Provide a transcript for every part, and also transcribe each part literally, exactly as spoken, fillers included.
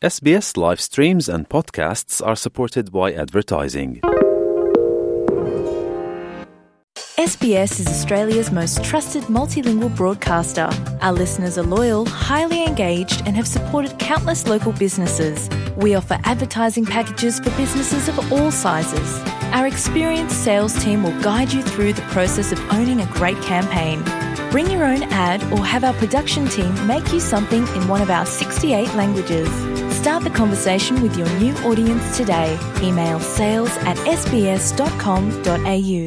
S B S live streams and podcasts are supported by advertising. S B S is Australia's most trusted multilingual broadcaster. Our listeners are loyal, highly engaged, and have supported countless local businesses. We offer advertising packages for businesses of all sizes. Our experienced sales team will guide you through the process of owning a great campaign. Bring your own ad or have our production team make you something in one of our sixty-eight languages. Start the conversation with your new audience today. Email sales at s b s dot com dot a u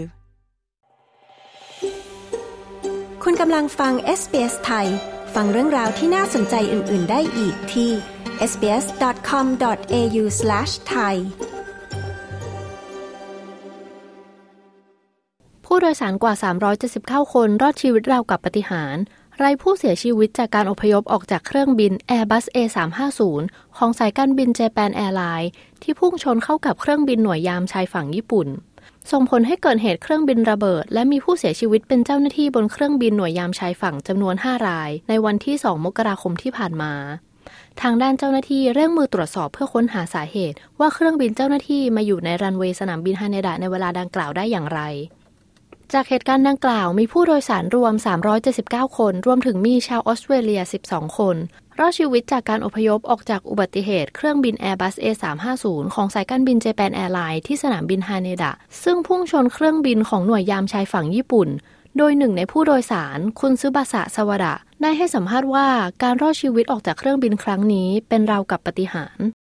คุณกำลังฟัง เอส บี เอส ไทยฟังเรื่องราวที่น่าสนใจอื่นๆได้อีกที่ เอส บี เอส ดอท คอม ดอท เอ ยู สแลช ไทยผู้โดยสารกว่าสามร้อยเจ็ดสิบเก้าคนรอดชีวิตราวกับปาฏิหาริย์ไร้ผู้เสียชีวิตจากการอพยพออกจากเครื่องบิน Airbus เอ สามห้าศูนย์ ของสายการบิน Japan Airlines ที่พุ่งชนเข้ากับเครื่องบินหน่วยยามชายฝั่งญี่ปุ่นส่งผลให้เกิดเหตุเครื่องบินระเบิดและมีผู้เสียชีวิตเป็นเจ้าหน้าที่บนเครื่องบินหน่วยยามชายฝั่งจำนวนห้ารายในวันที่สองมกราคมที่ผ่านมาทางด้านเจ้าหน้าที่เร่งมือตรวจสอบเพื่อค้นหาสาเหตุว่าเครื่องบินเจ้าหน้าที่มาอยู่ในรันเวย์สนามบินฮาเนดะในเวลาดังกล่าวได้อย่างไรจากเหตุการณ์ดังกล่าวมีผู้โดยสารรวมสามร้อยเจ็ดสิบเก้าคนรวมถึงมีชาวออสเตรเลียสิบสองคนรอดชีวิตจากการอพยพออกจากอุบัติเหตุเครื่องบิน Airbus เอ สามห้าศูนย์ ของสายการบิน Japan Airlines ที่สนามบินฮาเนดะซึ่งพุ่งชนเครื่องบินของหน่วยยามชายฝั่งญี่ปุ่นโดยหนึ่งในผู้โดยสารคุณซึบาสะสวดะได้ให้สัมภาษณ์ว่าการรอดชีวิตออกจากเครื่องบินครั้งนี้เป็นราวกับปาฏิหาริย์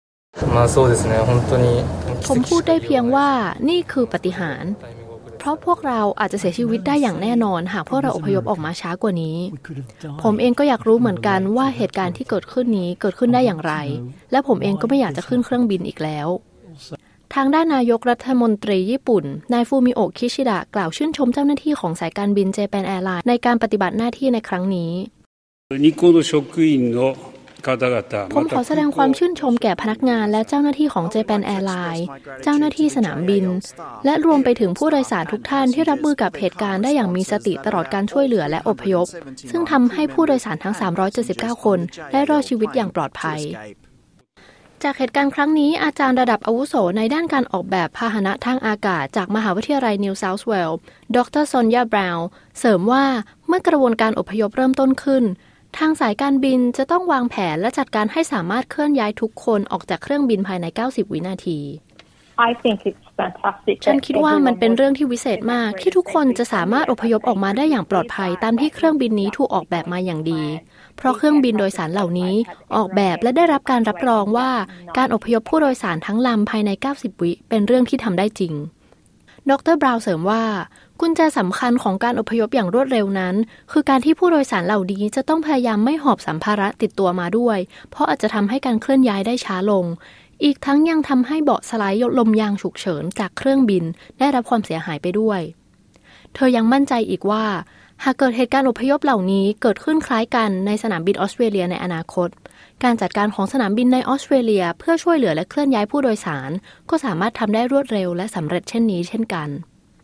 ผมพูดได้เพียงว่านี่คือปาฏิหาริย์เพราะพวกเราอาจจะเสียชีวิตได้อย่างแน่นอนหากพวกเราอพยพออกมาช้ากว่านี้ผมเองก็อยากรู้เหมือนกันว่าเหตุการณ์ที่เกิดขึ้นนี้เกิดขึ้นได้อย่างไรและผมเองก็ไม่อยากจะขึ้นเครื่องบินอีกแล้วทางด้านนายกรัฐมนตรีญี่ปุ่นนายฟูมิโอะคิชิดะกล่าวชื่นชมเจ้าหน้าที่ของสายการบิน Japan Airlines ในการปฏิบัติหน้าที่ในครั้งนี้ผมขอแสดงความชื่นชมแก่พนักงานและเจ้าหน้าที่ของ Japan Airlines เจ้าหน้าที่สนามบินและรวมไปถึงผู้โดยสารทุกท่านที่รับมือกับเหตุการณ์ได้อย่างมีสติตลอดการช่วยเหลือและอพยพซึ่งทำให้ผู้โดยสารทั้งสามร้อยเจ็ดสิบเก้าคนได้รอดชีวิตอย่างปลอดภัยจากเหตุการณ์ครั้งนี้อาจารย์ระดับอาวุโสในด้านการออกแบบพาหนะทางอากาศจากมหาวิทยาลัยนิวเซาท์เวลส์ดรซอนยาบราวน์เสริมว่าเมื่อกระบวนการอพยพเริ่มต้นขึ้นทางสายการบินจะต้องวางแผนและจัดการให้สามารถเคลื่อนย้ายทุกคนออกจากเครื่องบินภายในเก้าสิบวินาที I think it's fantastic ฉันคิดว่ามันเป็นเรื่องที่วิเศษมากที่ทุกคนจะสามารถอพยพออกมาได้อย่างปลอดภัยตามที่เครื่องบินนี้ถูกออกแบบมาอย่างดีเพราะเครื่องบินโดยสารเหล่านี้ออกแบบและได้รับการรับรองว่าการอพยพผู้โดยสารทั้งลำภายในเก้าสิบวิเป็นเรื่องที่ทำได้จริงดรบราวน์เสริมว่ากุญแจสำคัญของการอพยพอย่างรวดเร็วนั้นคือการที่ผู้โดยสารเหล่านี้จะต้องพยายามไม่หอบสัมภาระติดตัวมาด้วยเพราะอาจจะทำให้การเคลื่อนย้ายได้ช้าลงอีกทั้งยังทำให้เบาะสไลด์ลมยางฉุกเฉินจากเครื่องบินได้รับความเสียหายไปด้วยเธอยังมั่นใจอีกว่าหากเกิดเหตุการณ์อพยพเหล่านี้เกิดขึ้นคล้ายกันในสนามบินออสเตรเลียในอนาคตการจัดการของสนามบินในออสเตรเลียเพื่อช่วยเหลือและเคลื่อนย้ายผู้โดยสารก็สามารถทำได้รวดเร็วและสำเร็จเช่นนี้เช่นกัน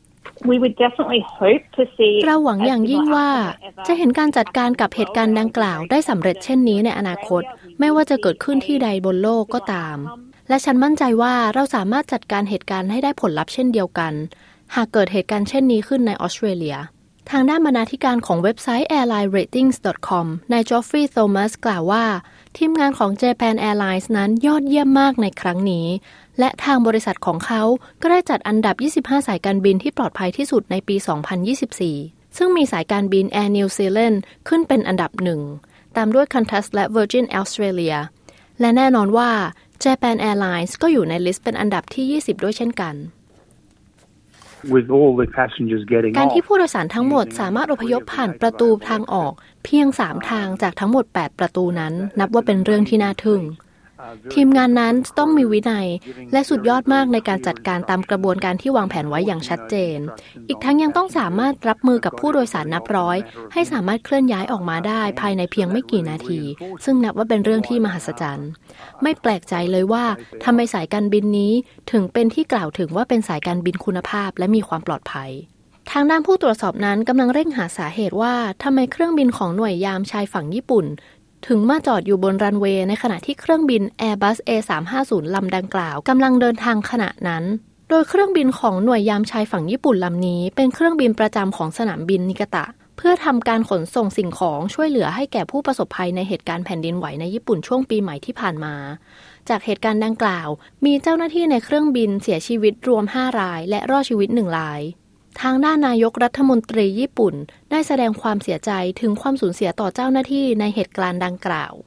We would definitely hope to see เราหวังอย่างยิ่งว่าจะเห็นการจัดการกับเหตุการณ์ดังกล่าวได้สำเร็จเช่นนี้ในอนาคตไม่ว่าจะเกิดขึ้นที่ใดบนโลกก็ตามและฉันมั่นใจว่าเราสามารถจัดการเหตุการณ์ให้ได้ผลลัพธ์เช่นเดียวกันหากเกิดเหตุการณ์เช่นนี้ขึ้นในออสเตรเลียทางด้านบรรณาธิการของเว็บไซต์ แอร์ไลน์เรตติ้งส์ ดอท คอม นายจอฟฟรีย์ โทมัสกล่าวว่าทีมงานของ Japan Airlines นั้นยอดเยี่ยมมากในครั้งนี้และทางบริษัทของเขาก็ได้จัดอันดับยี่สิบห้าสายการบินที่ปลอดภัยที่สุดในปี สองพันยี่สิบสี่ ซึ่งมีสายการบิน Air New Zealand ขึ้นเป็นอันดับหนึ่งตามด้วย Qantas และ Virgin Australia และแน่นอนว่า Japan Airlines ก็อยู่ในลิสต์เป็นอันดับที่ยี่สิบด้วยเช่นกันการที่ผู้โดยสารทั้งหมดสามารถอพยพผ่านประตูทางออกเพียงสามทางจากทั้งหมดแปดประตูนั้นนับว่าเป็นเรื่องที่น่าทึ่งทีมงานนั้นต้องมีวินัยและสุดยอดมากในการจัดการตามกระบวนการที่วางแผนไว้อย่างชัดเจนอีกทั้งยังต้องสามารถรับมือกับผู้โดยสารนับร้อยให้สามารถเคลื่อนย้ายออกมาได้ภายในเพียงไม่กี่นาทีซึ่งนับว่าเป็นเรื่องที่มหัศจรรย์ไม่แปลกใจเลยว่าทำไมสายการบินนี้ถึงเป็นที่กล่าวถึงว่าเป็นสายการบินคุณภาพและมีความปลอดภัยทางด้านผู้ตรวจสอบนั้นกำลังเร่งหาสาเหตุว่าทำไมเครื่องบินของหน่วยยามชายฝั่งญี่ปุ่นถึงมาจอดอยู่บนรันเวย์ในขณะที่เครื่องบิน Airbus เอ สามห้าศูนย์ ลำดังกล่าวกำลังเดินทางขณะนั้นโดยเครื่องบินของหน่วยยามชายฝั่งญี่ปุ่นลำนี้เป็นเครื่องบินประจำของสนามบินนิกาตะเพื่อทำการขนส่งสิ่งของช่วยเหลือให้แก่ผู้ประสบภัยในเหตุการณ์แผ่นดินไหวในญี่ปุ่นช่วงปีใหม่ที่ผ่านมาจากเหตุการณ์ดังกล่าวมีเจ้าหน้าที่ในเครื่องบินเสียชีวิตรวมห้ารายและรอดชีวิตหนึ่งรายทางด้านนายกรัฐมนตรีญี่ปุ่นได้แสดงความเสียใจถึงความสูญเสียต่อเจ้าหน้าที่ในเหตุการณ์ดังกล่าว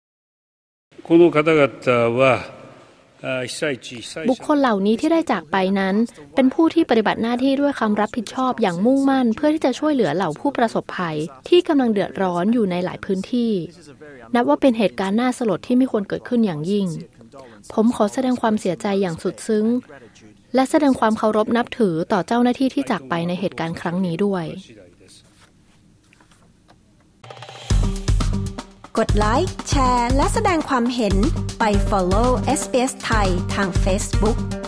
บุคคลเหล่านี้ที่ได้จากไปนั้นเป็นผู้ที่ปฏิบัติหน้าที่ด้วยความรับผิดชอบอย่างมุ่งมั่นเพื่อที่จะช่วยเหลือเหล่าผู้ประสบภัยที่กำลังเดือดร้อนอยู่ในหลายพื้นที่นับว่าเป็นเหตุการณ์น่าสลดที่ไม่ควรเกิดขึ้นอย่างยิ่งผมขอแสดงความเสียใจอย่างสุดซึ้งและแสดงความเคารพนับถือต่อเจ้าหน้าที่ที่จากไปในเหตุการณ์ครั้งนี้ด้วยกดไลค์แชร์และแสดงความเห็นไป follow เอส บี เอส ไทยทาง Facebook